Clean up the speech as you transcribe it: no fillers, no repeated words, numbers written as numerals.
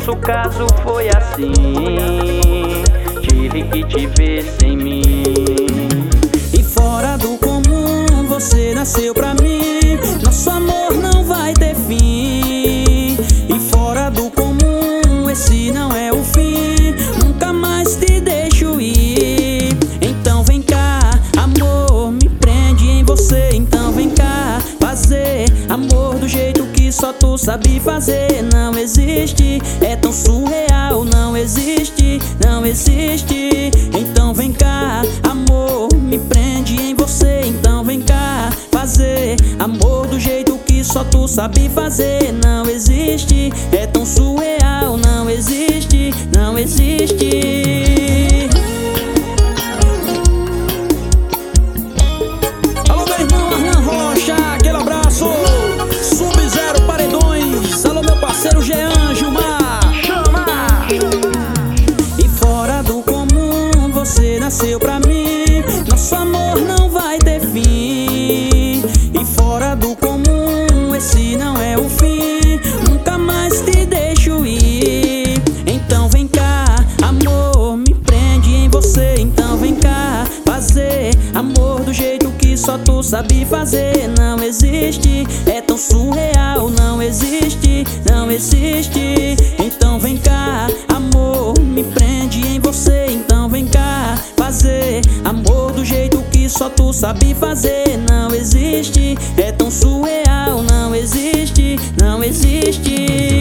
nosso caso foi assim, tive que te ver sem mim. E fora do comum, você nasceu pra mim, nosso amor não vai ter fim. E fora do comum, esse não é o fim, nunca mais te deixo ir. Então vem cá, amor, me prende em você. Então vem cá, fazer amor do jeito que só tu sabe fazer. Não existe, é tão surreal, não existe, não existe. Então vem cá, amor, me prende em você. Então vem cá, fazer amor do jeito que só tu sabe fazer. Não existe, é tão surreal, não existe, não existe. Alô, meu irmão Arnan Rocha, aquele abraço. Sub-Zero Paredões. Alô, meu parceiro Jean Gilmar. Chama! E fora do comum, você nasceu pra mim, nosso amor não vai ter fim. E fora do comum, esse não é o fim, nunca mais te deixo ir. Então vem cá, amor, me prende em você. Então vem cá, fazer amor do jeito que só tu sabe fazer. Não existe, é tão surreal, não existe, não existe. Então vem cá, amor, me prende em você. Então vem cá, fazer amor do jeito que só tu sabe fazer. Não existe, é tão surreal, não existe, não existe.